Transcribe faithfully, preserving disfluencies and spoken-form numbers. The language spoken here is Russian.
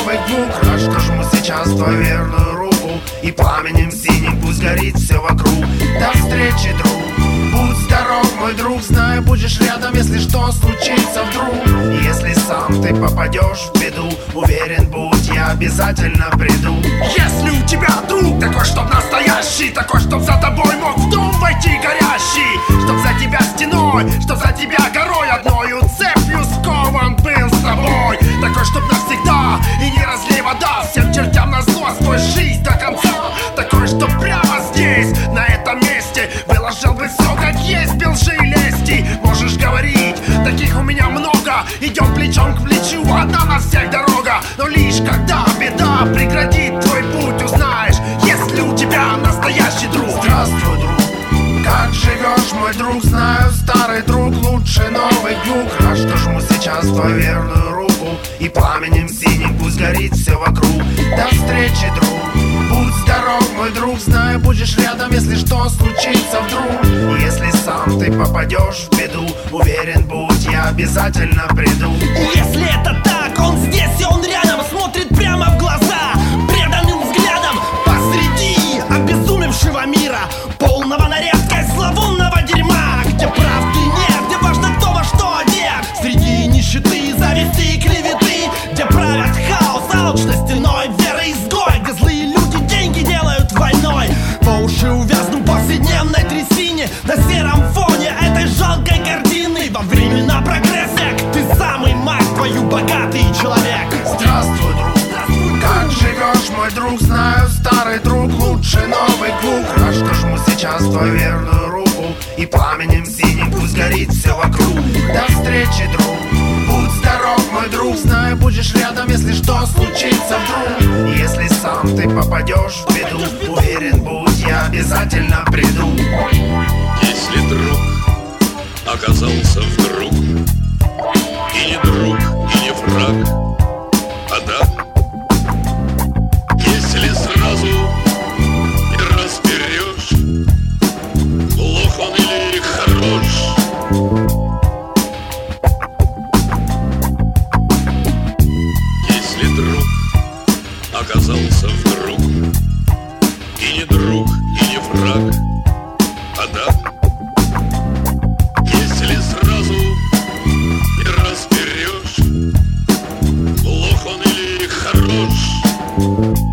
новых букв. Рад, что жму сейчас твою верную руку, и пламенем синим пусть горит все вокруг. До встречи, друг, будь здоров, мой друг. Знаю, будешь рядом, если что случится вдруг. Если сам ты попадешь в беду, уверен, будь, я обязательно приду. Если у тебя друг такой, чтоб настоящий, такой, чтоб за тобой мог в дом войти горящий, чтоб за тебя стеной, чтоб за тебя горой одною цепью скован был с тобой. Такой, чтоб навсегда и не разлей вода всем чертям назло свой жизнь до конца. Такой, чтоб прямо здесь, на этом месте, выложил бы все как есть, без лжи и лести. Можешь говорить, таких у меня много, идем плечом к плечу, одна на всех дорога. Но лишь когда беда преградит твой путь, узнаешь, есть ли у тебя настоящий друг. Здравствуй, друг, как живешь, мой друг? Знаю, старый друг лучше новых букв. Рад, что жму сейчас твою верную руку, и пламенем синим пусть горит все вокруг. До встречи, друг, будь здоров, мой друг. Знаю, будешь рядом, если что случится вдруг. Если сам ты попадешь в беду, уверен, будь, я обязательно приду. Если это так, он здесь и он рядом, смотрит прямо в глаза преданным взглядом. Посреди обезумевшего мира, полного на редкость зловонного дерьма, где правды нет, где важно кто во что одет, среди нищеты, зависти и клеветы, где правят хаос, алчность, иной веры изгой, где злые люди деньги делают войной. По уши увязну в повседневной трясине, на сером фоне этой жалкой картины. Во времена прогресса ты самый, мать твою, богатый человек. Здравствуй, друг, как живешь, мой друг? Знаю, старый друг лучше новых букв. Рад, что жму сейчас твою верную руку, и пламенем синим пусть горит все вокруг. До встречи, друг, будь здоров, мой друг. Знаю, будешь рядом, если что случится вдруг. Если сам ты попадешь в беду, уверен, будь, я обязательно приду. Если друг оказался вдруг и не друг, и не враг, а да, если сразу не разберешь, плох он или хорош. Если друг оказался вдруг и не друг, и не враг, а да, если сразу не разберешь, плох он или хорош.